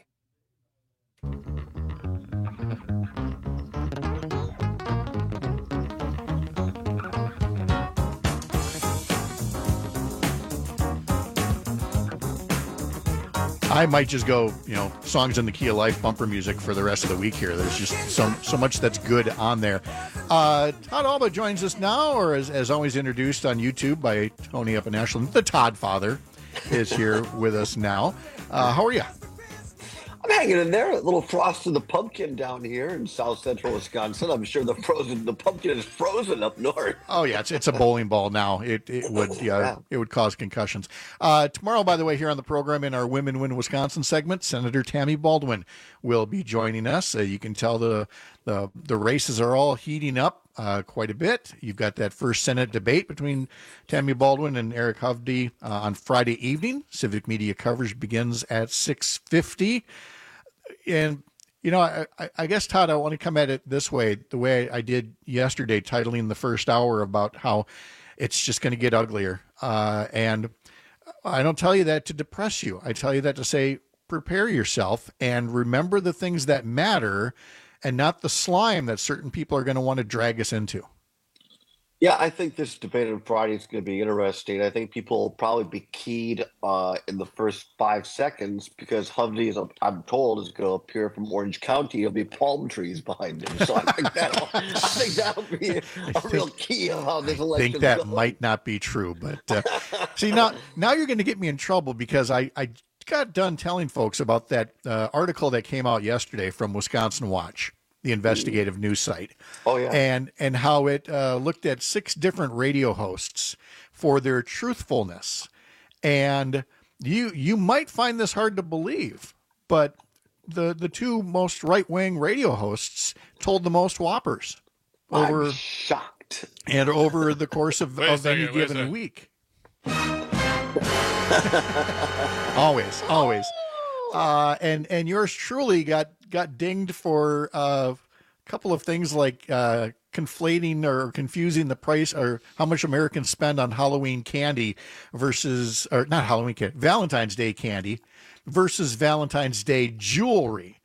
I might just go, songs in the key of life bumper music for the rest of the week here. There's just so much that's good on there. Todd Alba joins us now, or as always introduced on YouTube by Tony up in Ashland, the Todd Father is here with us now. How are you? I'm hanging in there. A little frost in the pumpkin down here in south central Wisconsin. I'm sure the pumpkin is frozen up north. Oh yeah, it's a bowling ball now. It would cause concussions. Tomorrow, by the way, here on the program in our Women Win Wisconsin segment, Senator Tammy Baldwin will be joining us. You can tell the races are all heating up quite a bit. You've got that first Senate debate between Tammy Baldwin and Eric Hovde on Friday evening. Civic Media coverage begins at 6:50. And, I guess, Todd, I want to come at it this way, the way I did yesterday, titling the first hour about how it's just going to get uglier. And I don't tell you that to depress you. I tell you that to say, prepare yourself and remember the things that matter and not the slime that certain people are going to want to drag us into. Yeah, I think this debate on Friday is going to be interesting. I think people will probably be keyed in the first 5 seconds because Hovde, I'm told, is going to appear from Orange County. There'll be palm trees behind him. So I think that'll be a real key of how this election goes. I think that might not be true. But see, now you're going to get me in trouble because I got done telling folks about that article that came out yesterday from Wisconsin Watch, the investigative news site. Oh, yeah. And how it looked at 6 different radio hosts for their truthfulness. And you might find this hard to believe, but the 2 most right-wing radio hosts told the most whoppers. I'm shocked. And over the course of any given week. Always. And yours truly got dinged for a couple of things like conflating or confusing the price or how much Americans spend on Halloween candy versus, or not Halloween candy, Valentine's Day candy versus Valentine's Day jewelry.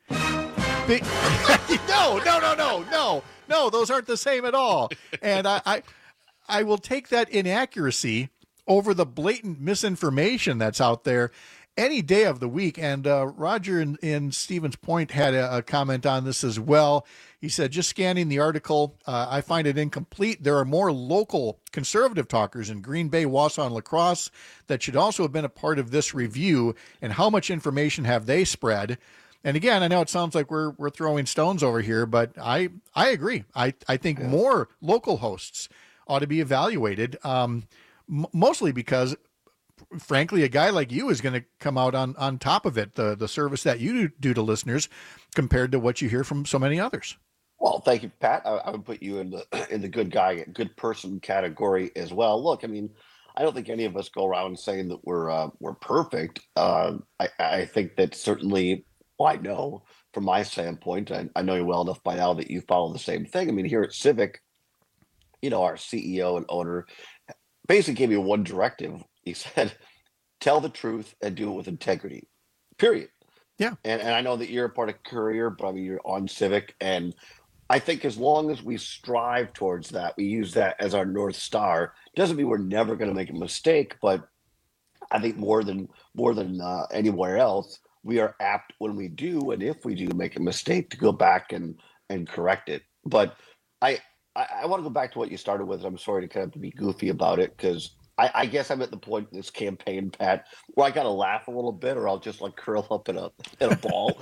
No, those aren't the same at all. And I will take that inaccuracy over the blatant misinformation that's out there any day of the week. And Roger in Stevens Point had a comment on this as well. He said, just scanning the article, I find it incomplete. There are more local conservative talkers in Green Bay, Wausau, and La Crosse that should also have been a part of this review. And how much information have they spread? And again, I know it sounds like we're throwing stones over here, but I agree. I think more local hosts ought to be evaluated, mostly because, frankly, a guy like you is going to come out on top of it, the service that you do to listeners compared to what you hear from so many others. Well, thank you, Pat. I would put you in the good guy, good person category as well. Look, I mean, I don't think any of us go around saying that we're perfect. I think that certainly, well, I know from my standpoint, I know you well enough by now that you follow the same thing. I mean, here at Civic, our CEO and owner basically gave me one directive. He said, tell the truth and do it with integrity, period. Yeah. And I know that you're a part of Courier, but I mean, you're on Civic. And I think as long as we strive towards that, we use that as our North Star. Doesn't mean we're never going to make a mistake, but I think more than anywhere else, we are apt when we do, and if we do make a mistake, to go back and correct it. But I want to go back to what you started with. I'm sorry to kind of be goofy about it, because I guess I'm at the point in this campaign, Pat, where I got to laugh a little bit, or I'll just like curl up in a ball.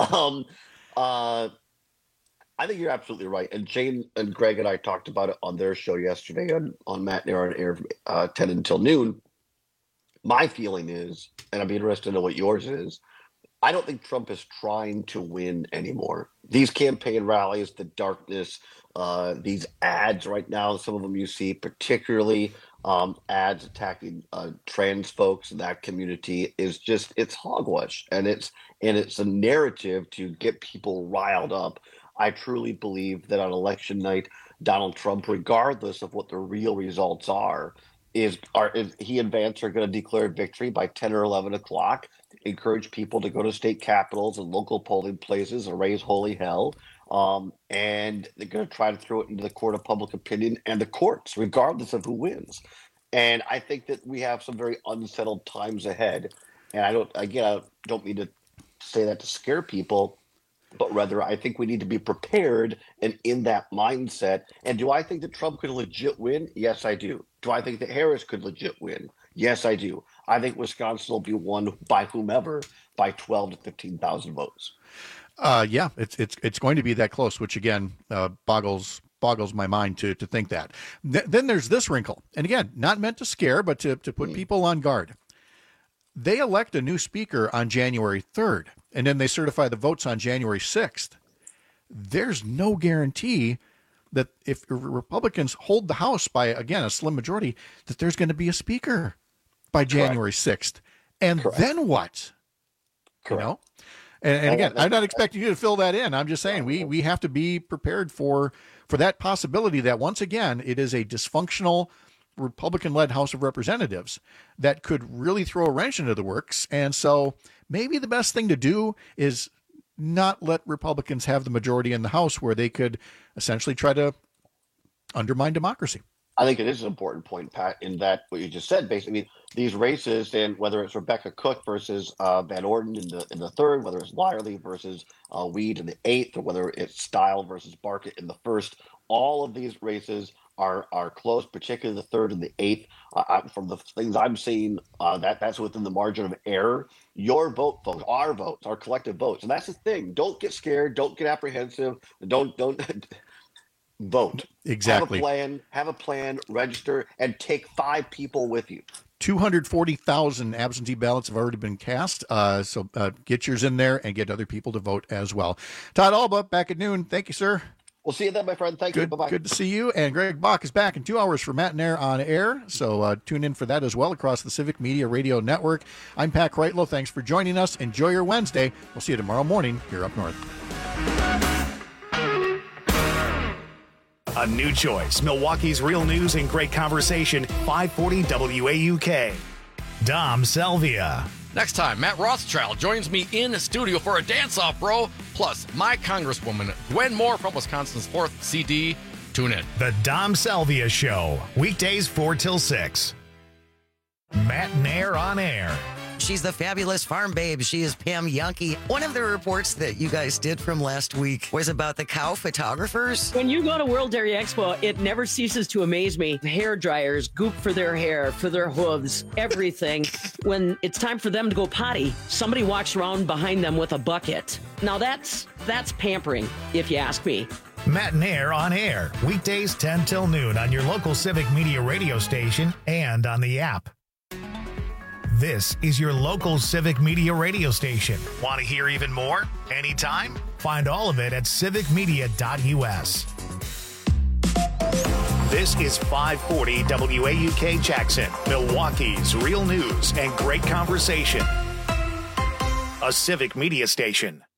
I think you're absolutely right. And Jane and Greg and I talked about it on their show yesterday on Matt and Aaron Air 10 until noon. My feeling is, and I'd be interested to know what yours is, I don't think Trump is trying to win anymore. These campaign rallies, the darkness, these ads right now, some of them you see, particularly ads attacking trans folks in that community, is just, it's hogwash, and it's a narrative to get people riled up. I truly believe that on election night, Donald Trump, regardless of what the real results are he and Vance are going to declare victory by 10 or 11 o'clock, encourage people to go to state capitals and local polling places and raise holy hell. And they're going to try to throw it into the court of public opinion and the courts, regardless of who wins. And I think that we have some very unsettled times ahead. And I don't mean to say that to scare people, but rather I think we need to be prepared and in that mindset. And do I think that Trump could legit win? Yes, I do. Do I think that Harris could legit win? Yes, I do. I think Wisconsin will be won by whomever by 12 to 15,000 votes. Yeah, it's going to be that close, which again boggles my mind to think that. Then there's this wrinkle, and again, not meant to scare, but to put people on guard. They elect a new speaker on January 3rd, and then they certify the votes on January 6th. There's no guarantee that if Republicans hold the House by, again, a slim majority, that there's going to be a speaker by January 6th. And then what? Correct. And again, I'm not expecting you to fill that in. I'm just saying we have to be prepared for that possibility that, once again, it is a dysfunctional Republican-led House of Representatives that could really throw a wrench into the works. And so maybe the best thing to do is not let Republicans have the majority in the House, where they could essentially try to undermine democracy. I think it is an important point, Pat, in that what you just said. Basically, I mean, these races, and whether it's Rebecca Cook versus Van Orden in the third, whether it's Lyerly versus Weed in the eighth, or whether it's Style versus Barkett in the first, all of these races are close, particularly the third and the eighth. From the things I'm seeing, that's within the margin of error. Your vote, folks, our votes, our collective votes, and that's the thing. Don't get scared. Don't get apprehensive. Don't vote. Exactly. Have a plan. Register, and take 5 people with you. 240,000 absentee ballots have already been cast. So get yours in there and get other people to vote as well. Todd Alba, back at noon. Thank you, sir. We'll see you then, my friend. Thank you. Bye-bye. Good to see you. And Greg Bach is back in 2 hours for Matt and Air on air. So tune in for that as well across the Civic Media Radio Network. I'm Pat Kreitlow. Thanks for joining us. Enjoy your Wednesday. We'll see you tomorrow morning here up north. A new choice. Milwaukee's real news and great conversation. 540 WAUK. Dom Salvia. Next time, Matt Rothschild joins me in the studio for a dance-off, bro. Plus, my Congresswoman, Gwen Moore from Wisconsin's 4th CD. Tune in. The Dom Salvia Show. Weekdays 4 till 6. Matt and Air on air. She's the fabulous farm babe. She is Pam Yankee. One of the reports that you guys did from last week was about the cow photographers. When you go to World Dairy Expo, it never ceases to amaze me. Hair dryers, goop for their hair, for their hooves, everything. When it's time for them to go potty, somebody walks around behind them with a bucket. Now that's pampering, if you ask me. Matt and Air on air. Weekdays 10 till noon on your local Civic Media radio station and on the app. This is your local Civic Media radio station. Want to hear even more? Anytime? Find all of it at civicmedia.us. This is 540 WAUK Jackson, Milwaukee's real news and great conversation. A Civic Media station.